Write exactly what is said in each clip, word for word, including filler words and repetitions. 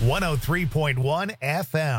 one oh three point one F M.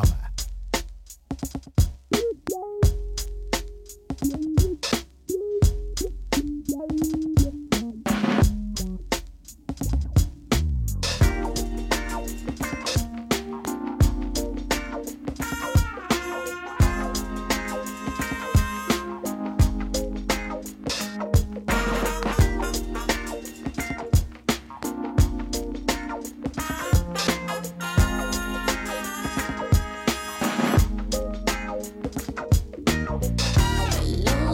Hello.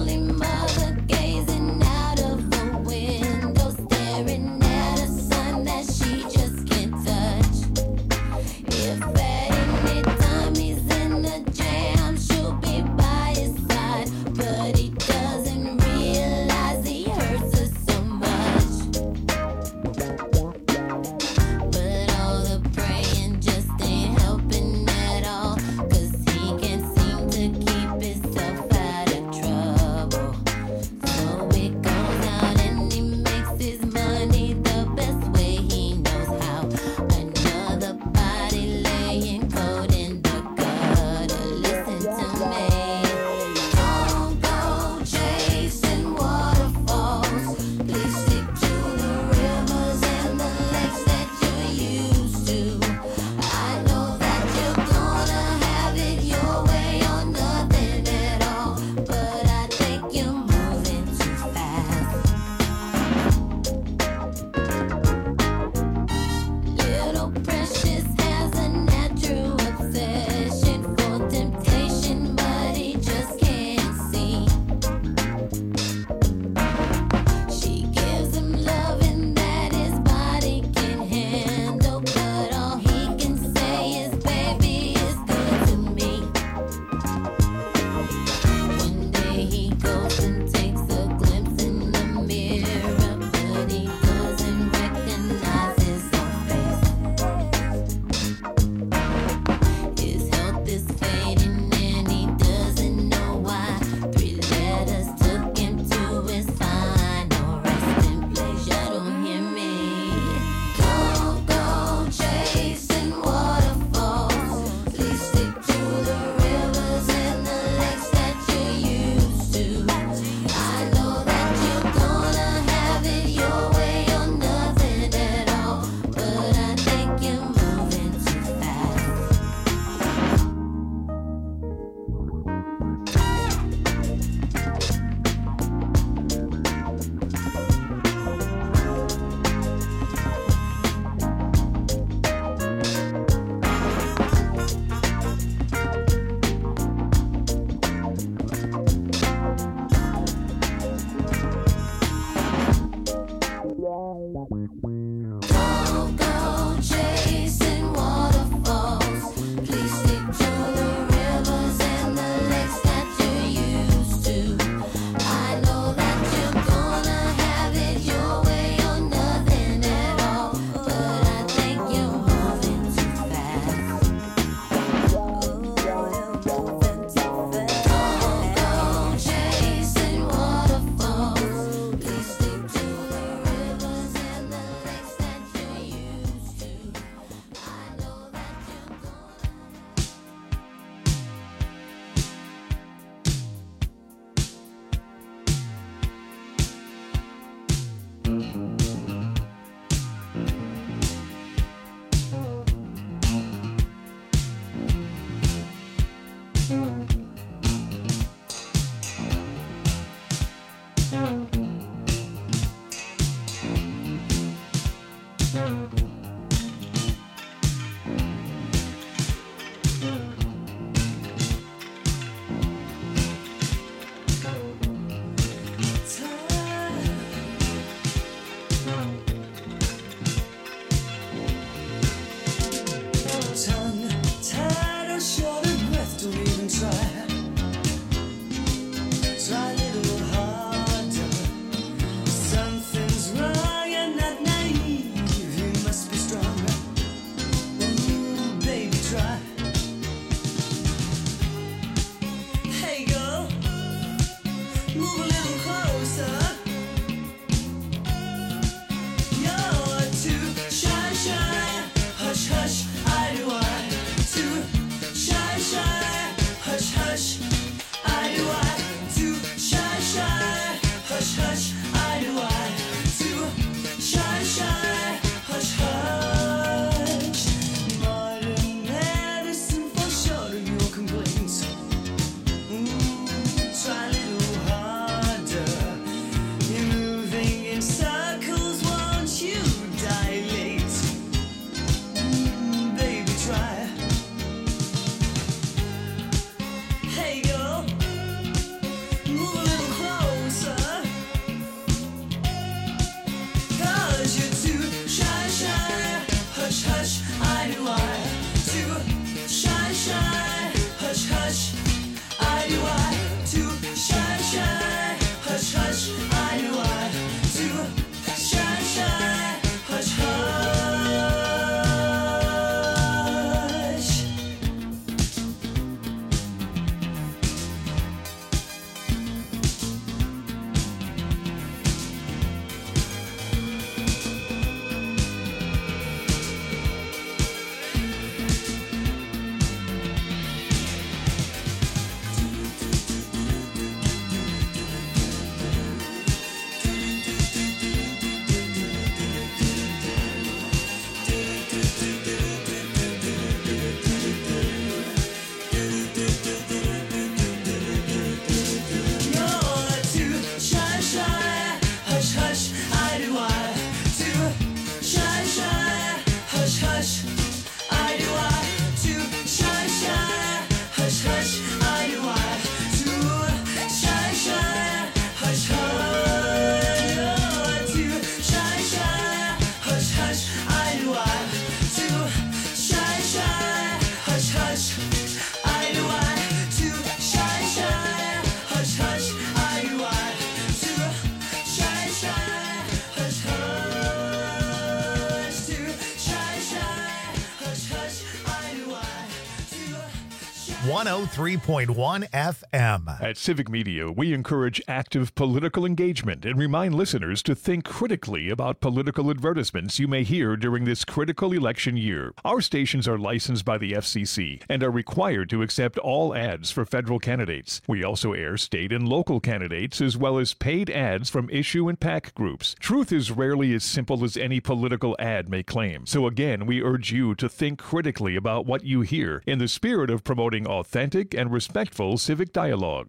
one oh three point one F M. At Civic Media, we encourage active political engagement and remind listeners to think critically about political advertisements you may hear during this critical election year. Our stations are licensed by the F C C and are required to accept all ads for federal candidates. We also air state and local candidates as well as paid ads from issue and PAC groups. Truth is rarely as simple as any political ad may claim. So again, we urge you to think critically about what you hear in the spirit of promoting authentic and respectful civic dialogue.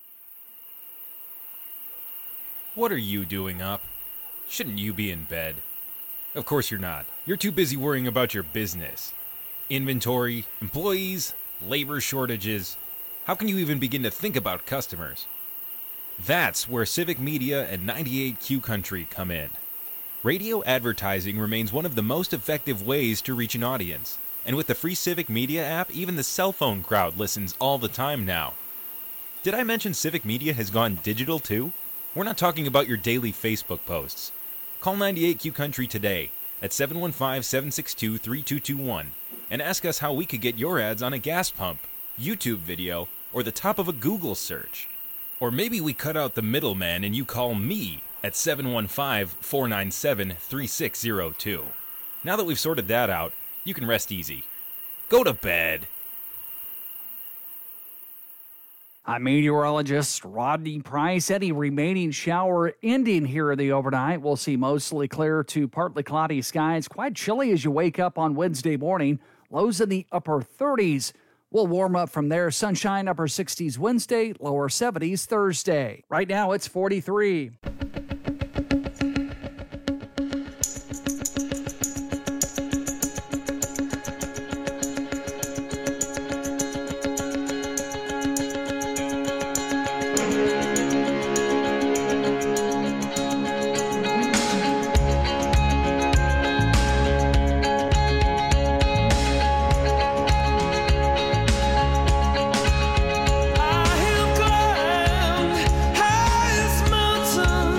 What are you doing up? Shouldn't you be in bed? Of course you're not. You're too busy worrying about your business. Inventory, employees, labor shortages. How can you even begin to think about customers? That's where Civic Media and ninety-eight Q Country come in. Radio advertising remains one of the most effective ways to reach an audience. And with the free Civic Media app, even the cell phone crowd listens all the time now. Did I mention Civic Media has gone digital too? We're not talking about your daily Facebook posts. Call ninety-eight Q Country today at seven one five, seven six two, three two two one and ask us how we could get your ads on a gas pump, YouTube video, or the top of a Google search. Or maybe we cut out the middleman and you call me at seven one five, four nine seven, three six zero two. Now that we've sorted that out, you can rest easy. Go to bed. I'm meteorologist Rodney Price. Any remaining shower ending here in the overnight. We'll see mostly clear to partly cloudy skies. Quite chilly as you wake up on Wednesday morning. Lows in the upper thirties. We'll warm up from there. Sunshine, upper sixties Wednesday, lower seventies Thursday. Right now it's forty-three. I have climbed highest mountain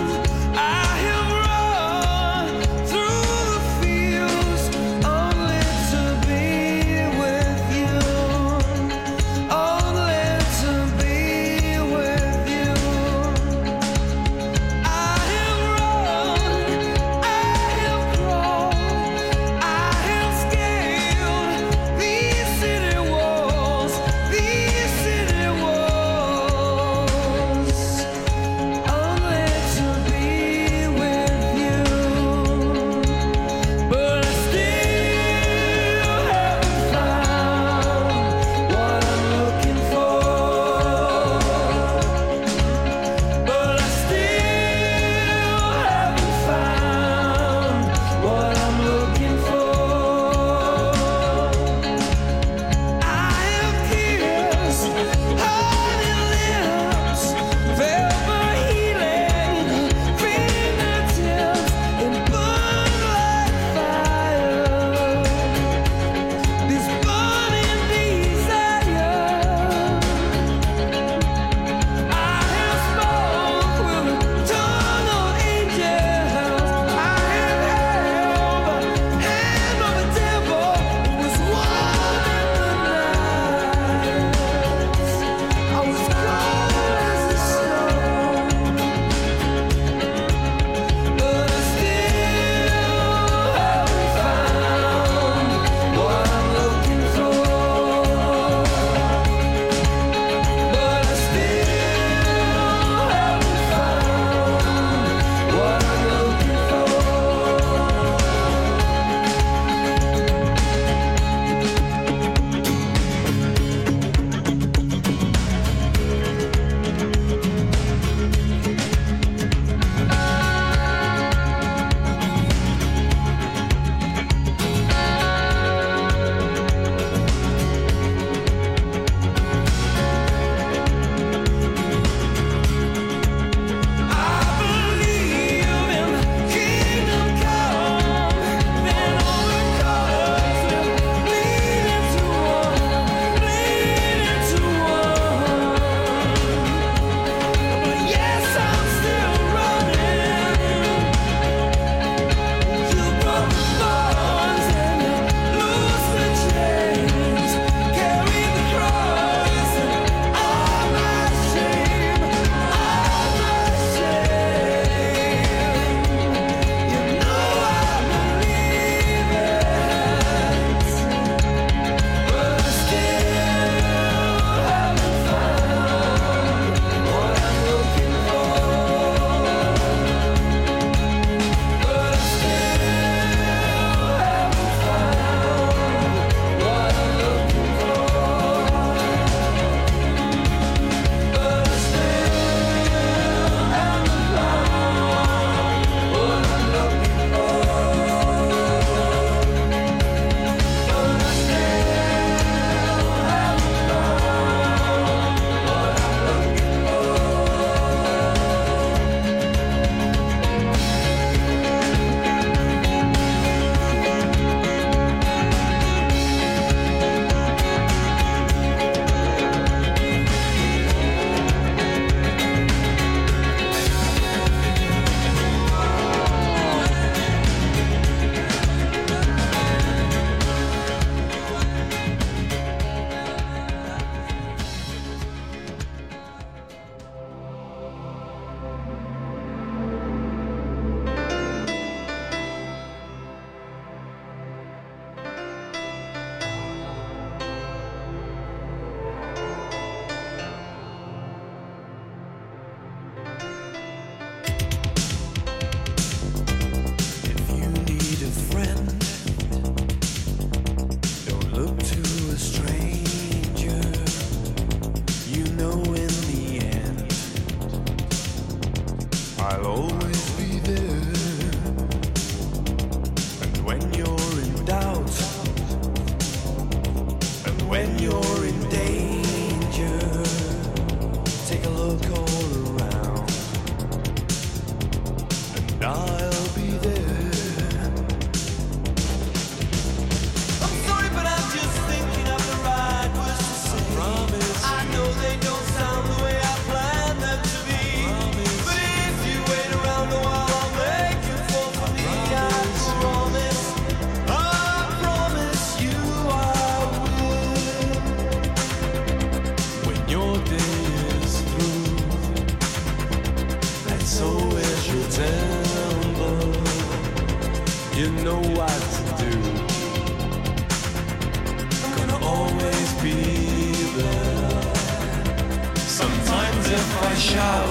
shout.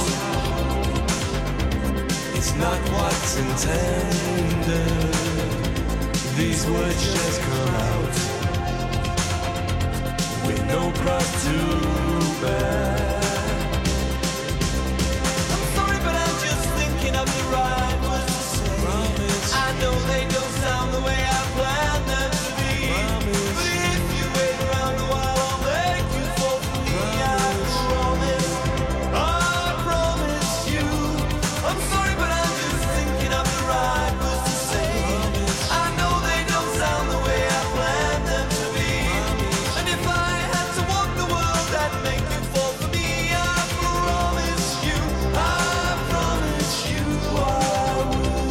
It's not what's intended. These words just come out with no cross to bear. I'm sorry, but I'm just thinking of the right words to say. Promise. I know they don't sound the way I planned them to be. Promise. But if you wait around a while, I'll make you fall for me. Promise. I promise. I promise you. I'm sorry, but I'm just thinking of the right words to say. Promise. I know they don't sound the way I planned them to be. Promise. And if I had to walk the world, I'd make you fall for me. I promise you. I promise you I will.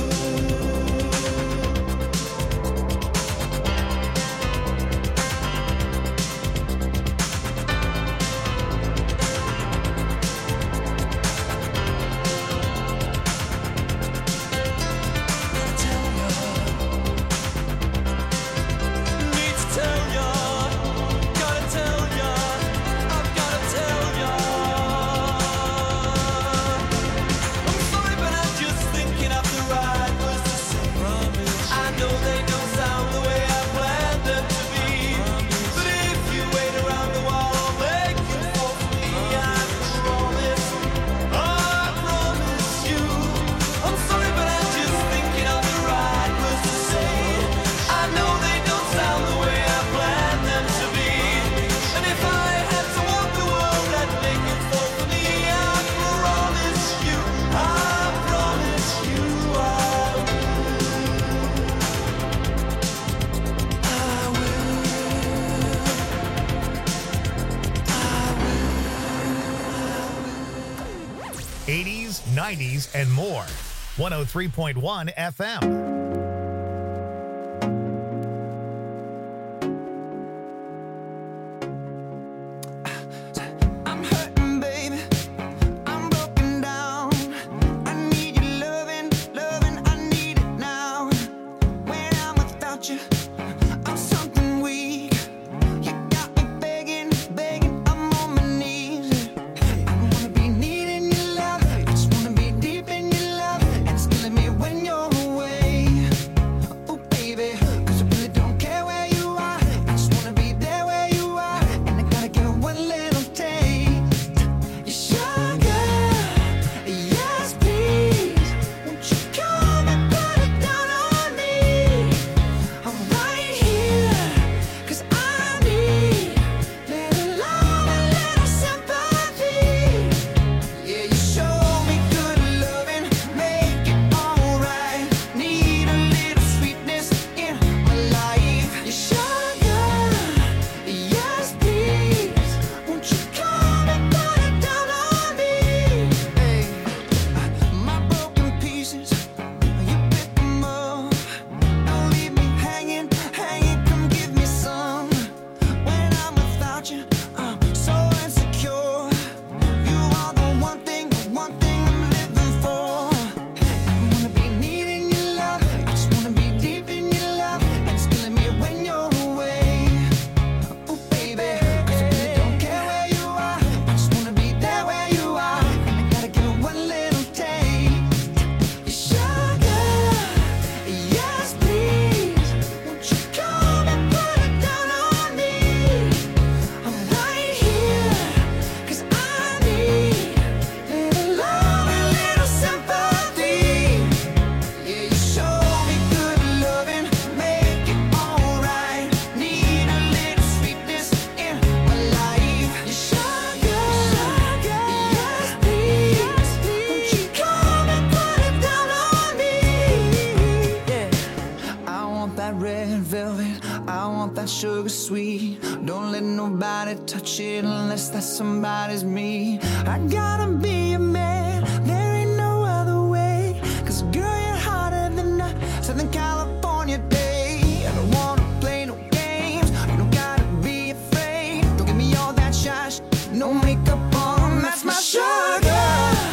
Need to tell ya, gotta tell ya, I've gotta tell ya. I'm sorry, but I'm just thinking of the right words to say. Promise. I know they don't sound the way I planned them to be. Promise. But if you wait around a while, I'll make you fall for me. I promise. I promise you. I'm sorry, but I'm just thinking of the right words to say. I know they don't sound the way I planned them to be. And if I had to walk the world, I'd make it fall for me. I promise you. I promise you I eighties, nineties, and more. one oh three point one F M. I'm hurting, baby. I'm broken down. I need your loving, loving. I need it now. When I'm without you, I'm something weak. You got me begging, begging. I'm on my knees. I wanna be needing your love. I just wanna be deep in your love. And it's killing me when you're away. Oh, baby, 'cause I really don't care where you are. I just wanna be there where you are. And I gotta get one little taste. You sugar, yes please. Won't you come and put it down on me? I'm right here, 'cause I need little love and little sympathy. Yeah, you show me good loving, make it alright. Need a little sweetness in my life. You sugar, yes please. Won't you come and put it down on me? Hey, my broken pieces, you pick them up. Don't leave me hanging, hanging. Come give me some. When I'm without you, I'm so insecure. You are the one thing, the one thing I'm living for. I wanna be needing your love. I just wanna be deep in your love. And it's killing me when you're away. Oh, baby, 'cause I really don't care where you are. I just wanna be there where you are. And I gotta get one little taste. You sugar, yes please. Won't you come and put it down on me? I'm right here, 'cause I need little love and little sympathy. Yeah, you show me good loving, make it alright. Need a little sweetness in my life. You sugar, yes please. Won't you come and put it down on me? Yeah, I want that red velvet, I want that sugar sweet. Don't let nobody touch it unless that somebody's me. I gotta be a man, there ain't no other way. 'Cause girl, you're hotter than a Southern California day. I don't wanna play no games, you don't gotta be afraid. Don't give me all that shush, no makeup on, that's my sugar.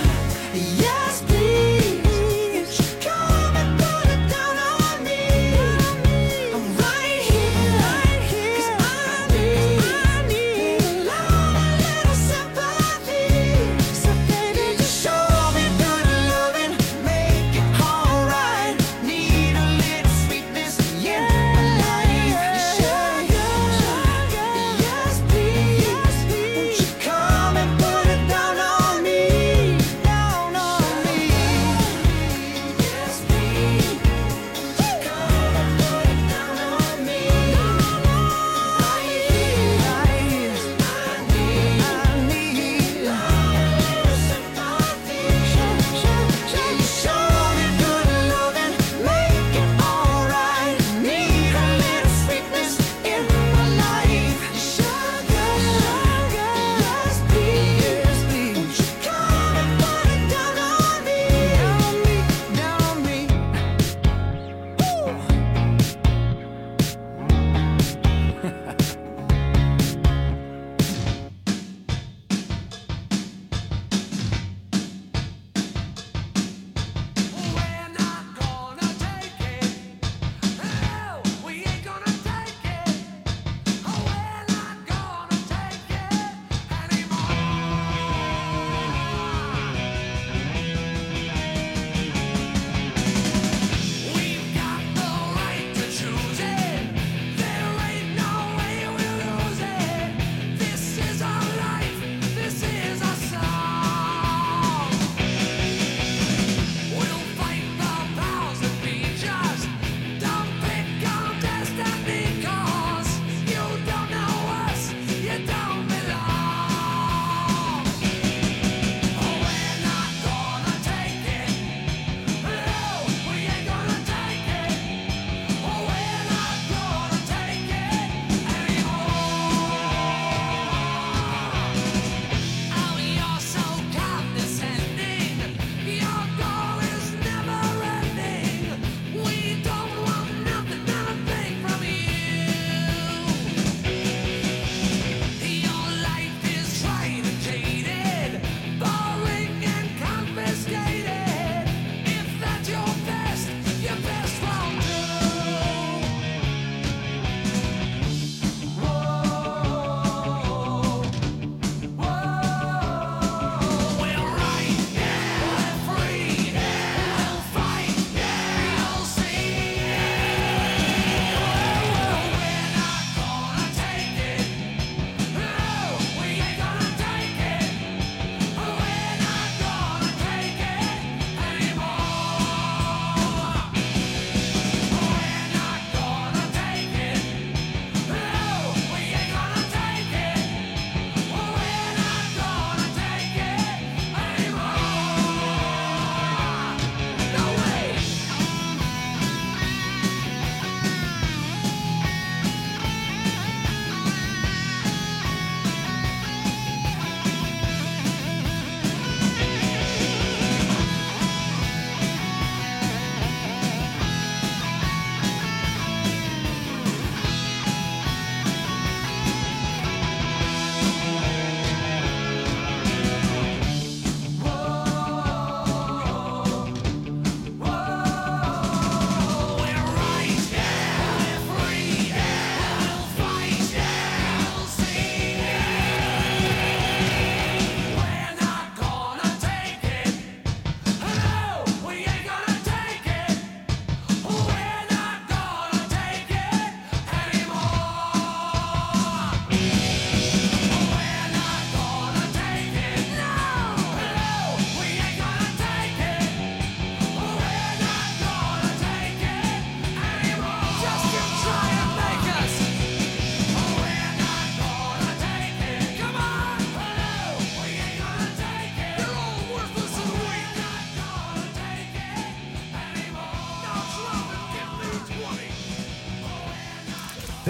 Yes please. Won't you come and put it down on me? I'm right here, 'cause I need little love and little sympathy. So baby,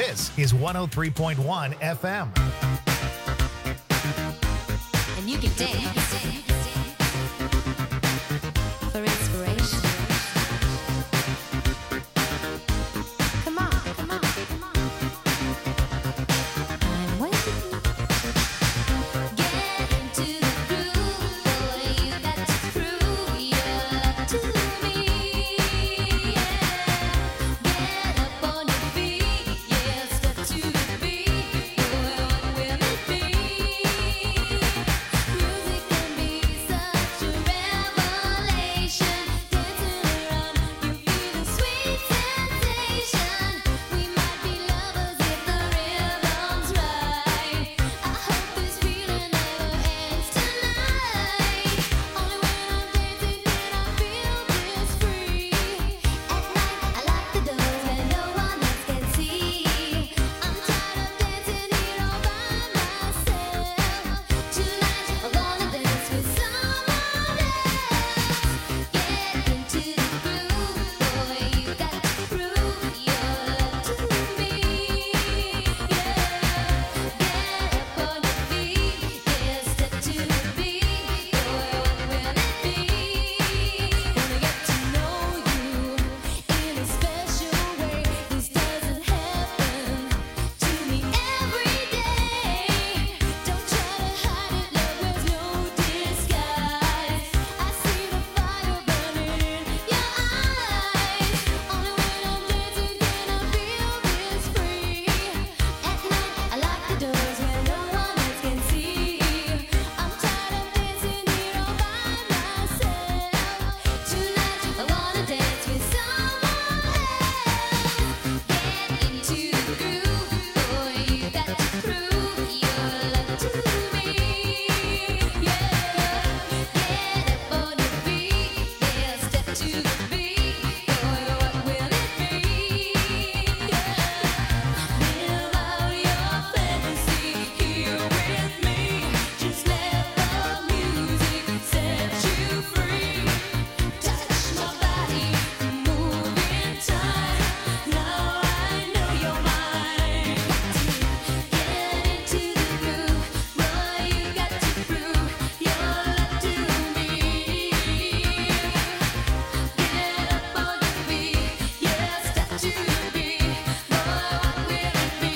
This is one oh three point one F M. And you can dance for inspiration. Come on, come on, come on. I'm waiting. Get into the groove, boy. You got to prove your love to me. Yeah. Get up on your feet, yeah. Step to the beat, boy. What will it be? Music can be such a revelation. Dancing around, you feel the sweet sensation. We might be lovers if the rhythm's right. I hope this feeling never ends tonight. Only when I'm dancing can I feel this free. At night I lock the doors where no one else can see. I'm tired of dancing here all by myself. Tonight I wanna dance with someone else. Get into the groove, boy. You got to prove your love to me. Yeah. Get up on your feet, yeah. Step to the beat, boy. What will it be? Wanna get to know you in a special way. This doesn't happen to me every day. Don't try to hide it, love wears no disguise. I see the fire burning in your eyes. Only when I'm dancing can I feel this free. At night I lock the doors where no one else can see. I'm tired of dancing here all by myself. Tonight I wanna dance with someone else. Get into the groove, boy. You got to prove your love to me. Yeah. Get up on your feet, yeah. Step to the beat, boy. What will it be? Yeah. Live out your fantasy here with me. Just let the music set you free. Touch my body, move in time. Now I know you're mine. Get into the groove, boy. You got to prove your love to me. Get up on your feet, yeah. Step to the beat, boy. What will it be?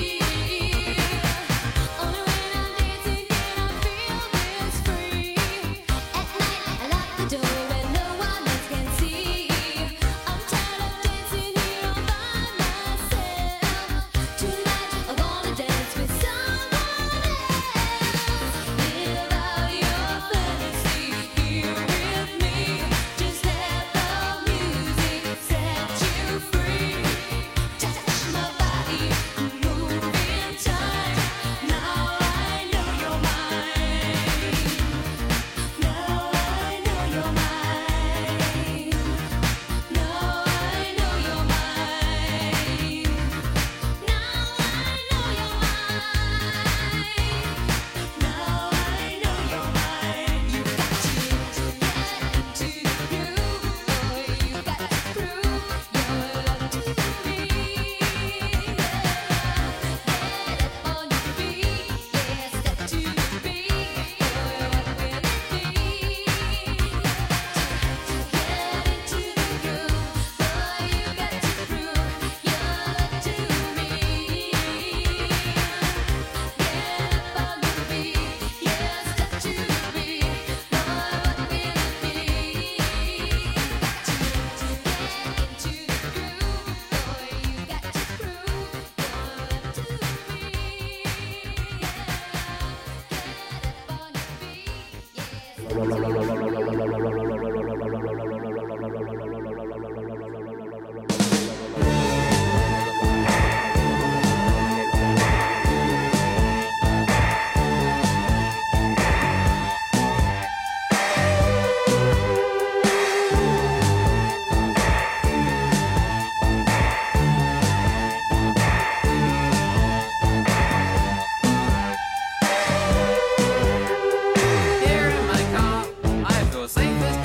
Only when I'm dancing can I feel this free. At night I lock the door where no one else can see. I'm tired of dancing here all by myself. Tonight I wanna dance with someone else. Live out your fantasy here with me. Just let the music set you free. Touch my body, move in time. Now I know you're mine. Now I know you're mine. Now I know you're mine. Now I know you're mine. Now I know you're mine. You got to get into the groove, boy. You got to prove your love to me. Yeah. Get up on your feet, yeah. Step to the beat, boy. What will it be? Get into the groove, boy. You got to prove your love to me. Get up on your feet, yeah. Step to the beat, boy. What will it be? Get into the groove, boy. You got to prove your love to me. Get up on your feet, yeah. Here in my car, I feel safe as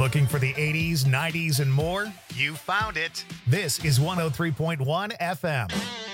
Looking for the eighties, nineties, and more? You found it. This is one oh three point one F M.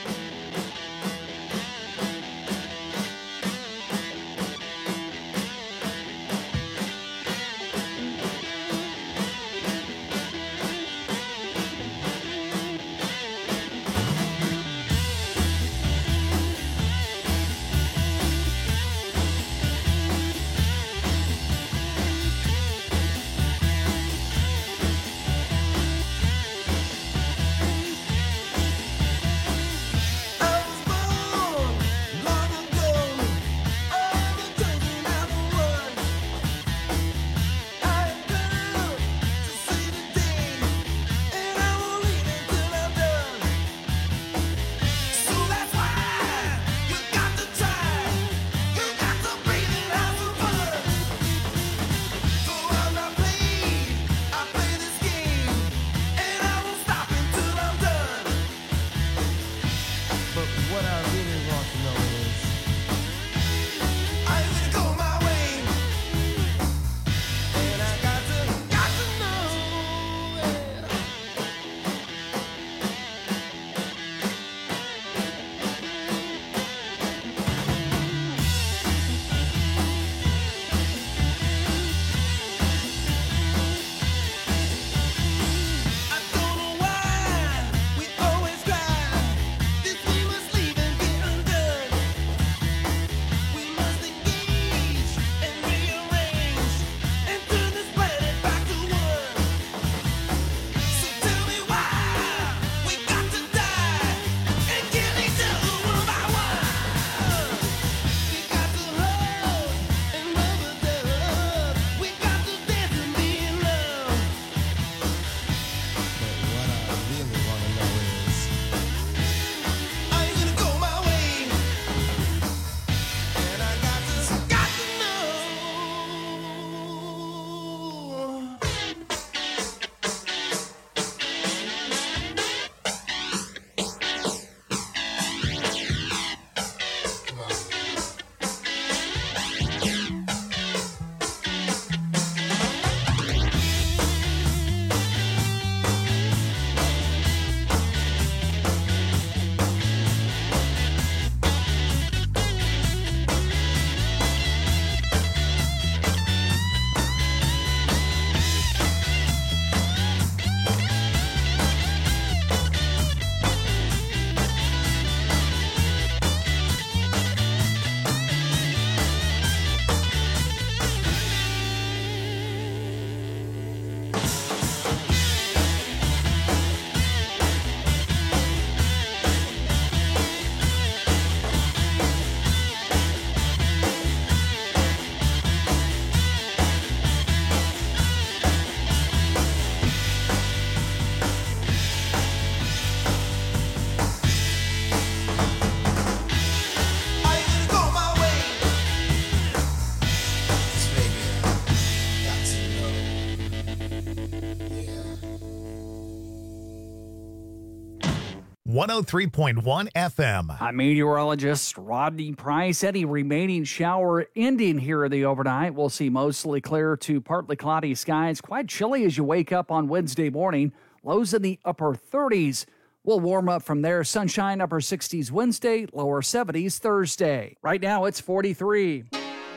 one oh three point one F M. I'm meteorologist Rodney Price. Any remaining shower ending here in the overnight. We'll see mostly clear to partly cloudy skies. Quite chilly as you wake up on Wednesday morning. Lows in the upper thirties. We'll warm up from there. Sunshine, upper sixties Wednesday, lower seventies Thursday. Right now it's forty-three.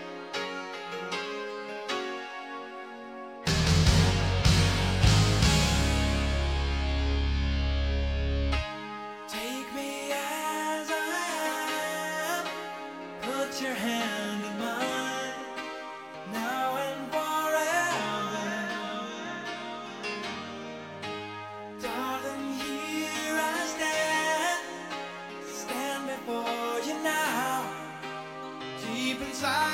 Take me as I am. Put your hand in mine. Now and forever. Darling, here I stand. Stand before you now. Deep inside.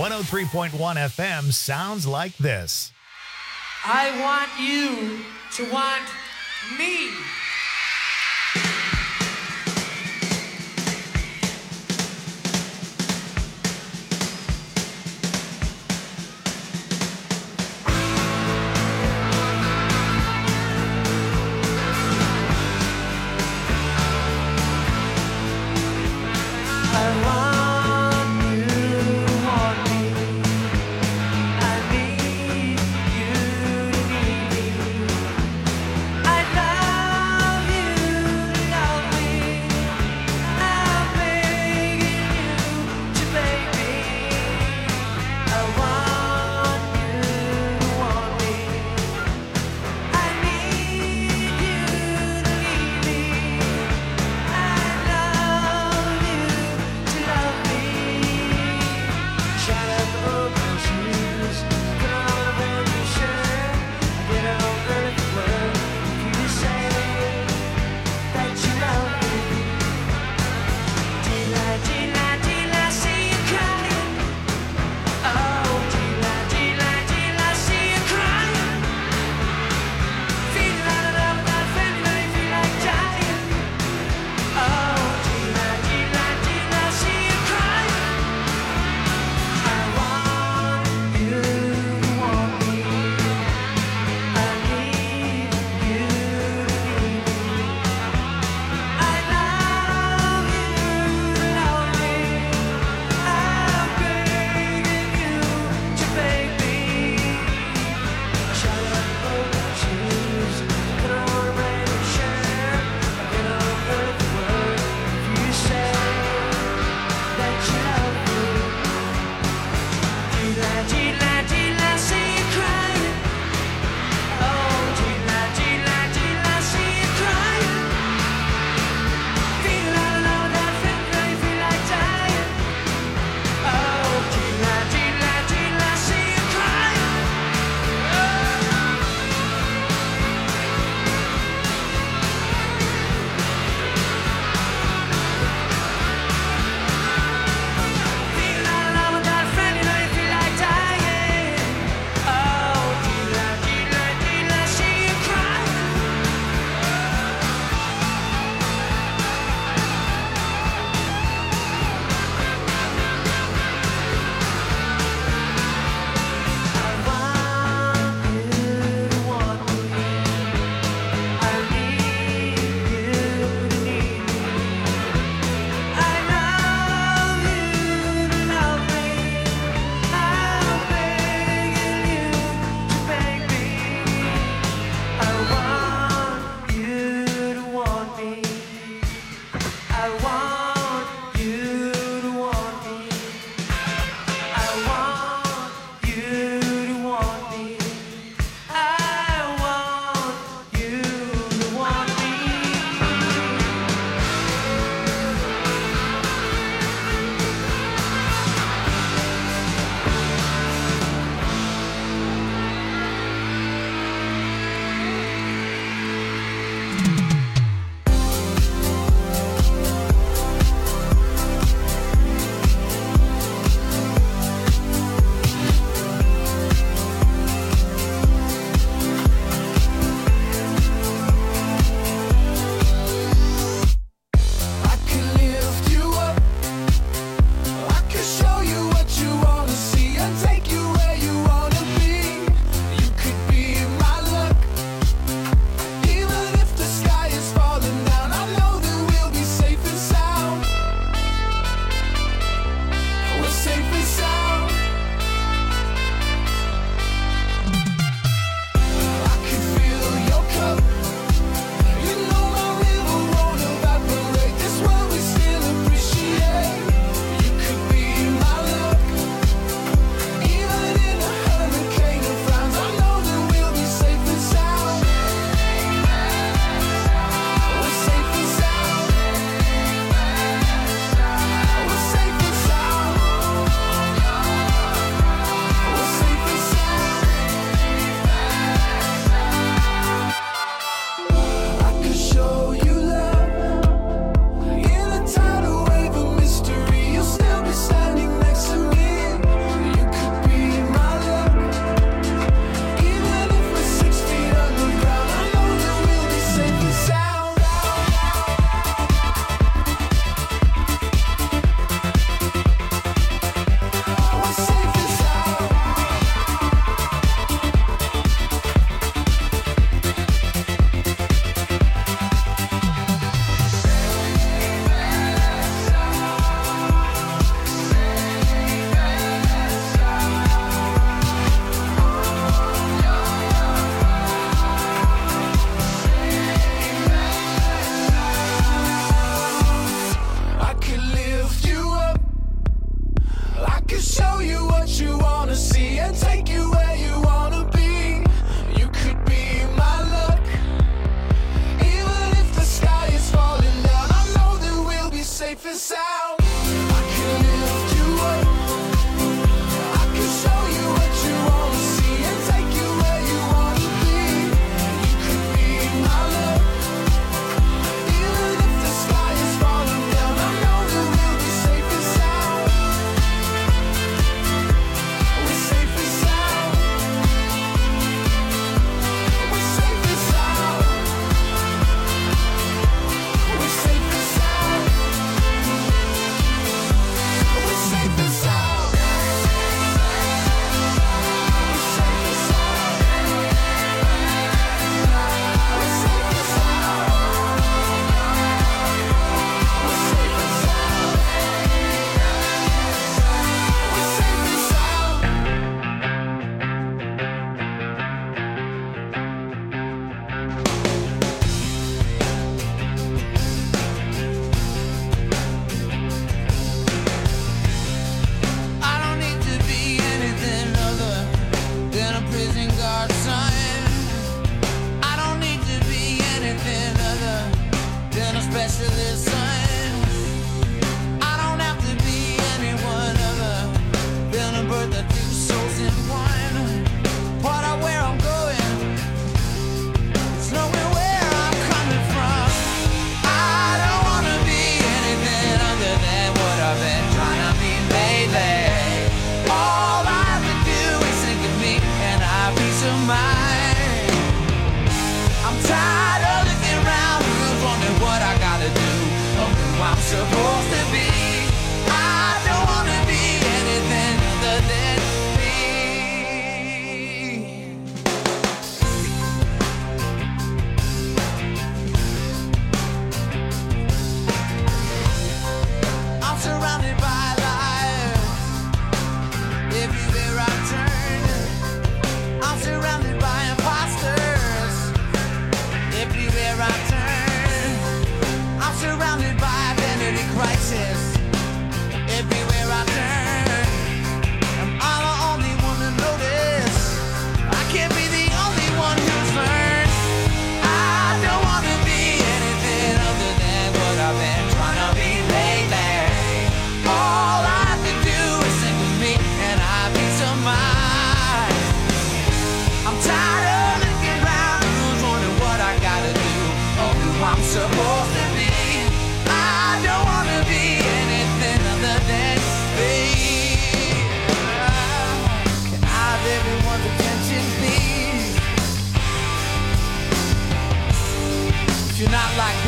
one oh three point one F M sounds like this. I want you to want me. I want you to want me. I need you to need me. I love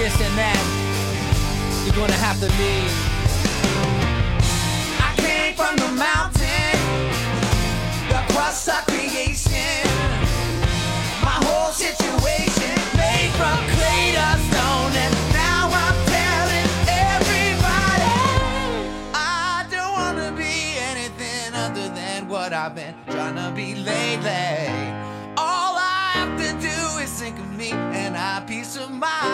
this and that, you're gonna have to leave. I came from the mountain, the crust of creation. My whole situation made from clay to stone, and now I'm telling everybody I don't wanna be anything other than what I've been trying to be lately. All I have to do is think of me and I peace of mind.